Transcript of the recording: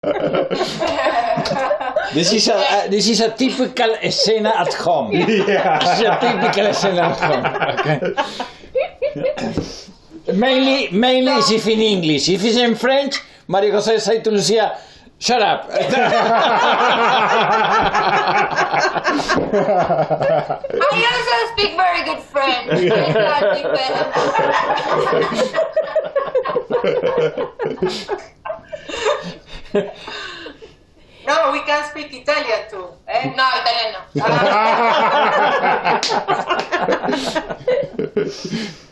This is a typical scena at home. Yeah. This is a typical scena at home. Okay. Mainly is if in English. If it's in French, Maria José say to Lucia, shut up. I also speak very good French. No, we can speak Italian too. Eh? No, Italian no.